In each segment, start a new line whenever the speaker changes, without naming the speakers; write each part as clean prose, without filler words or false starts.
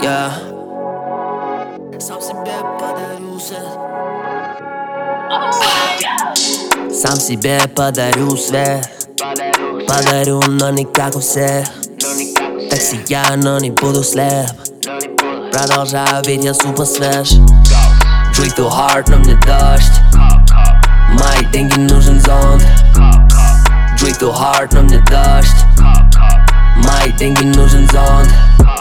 yeah. Сам себе подарю свет. Сам себе подарю свет. Подарю, но не как у всех. Так сияю, но не буду слеп. Продолжаю, ведь я супер свеж. Drink too hard, но мне дождь. Мои деньги нужен зонт. Drink too hard, но мне дождь. Мои деньги нужен зонт.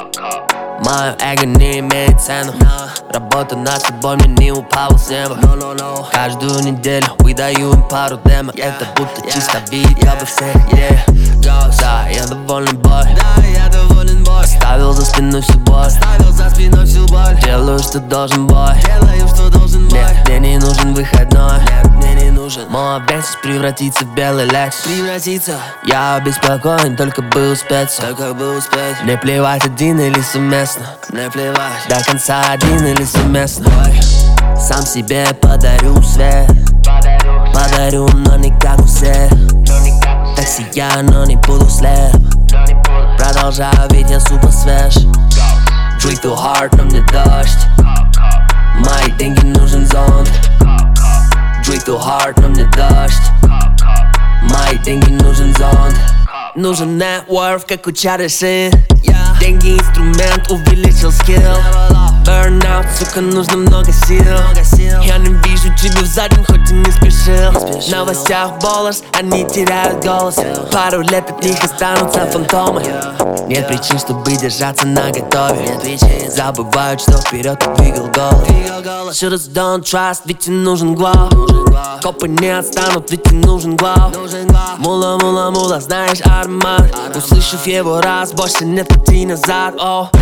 Мое эго не имеет цену. Работа над собой мне не упала с неба. Каждую неделю выдаю им пару демок. Это будто чисто видео обо всех, yeah. Да, я доволен, бой. Оставил за спиной всю боль. Делаю, что должен, бой. Нет, мне не нужен выходной. Мой обещанность превратится в белый лекс. Я обеспокоен, только бы успеть. Мне плевать, один или совместно. До конца один или совместно. Сам себе подарю свет. Подарю, но не как у всех. Так сияю, но не буду слеп. Продолжаю, ведь я супер свеж. Drink too hard, но мне дождь. Мои деньги нужен зонт. Drink too hard, но мне дождь. Мои деньги нужен зонт. Нужен network, как у Чарли. Деньги инструмент, увеличил скилл. Burnout, сука, нужно много сил. Я не вижу тебя в заднем, хоть и не спешил. В новостях болос, они теряют голос. Пару лет от них останутся фантомы. Нет причин, чтобы держаться наготове. Забывают, что вперед двигал голос. Shooters don't trust, ведь им нужен глав. Копы не отстанут, ведь им нужен глав. Мула, мула, мула, знаешь аромат. Услышав его раз, больше нет пути назад.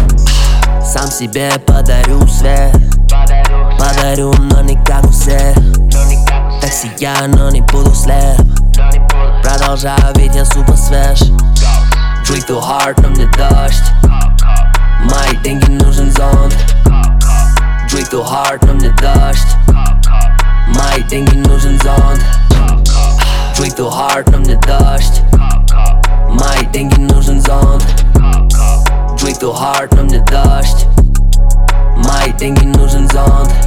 Сам себе подарю свет. Подарю, но не как у всех. Так сияю, но не буду слеп. Продолжаю, ведь я супер свеж. Drink too hard, но мне дождь. Мои деньги нужен зонт. Drink too hard, но мне дождь. Мои деньги нужен зонт. Drink too hard, но мне дождь. Мои деньги нужен зонт. Drink too hard, но мне дождь. Мои деньги нужен зонт.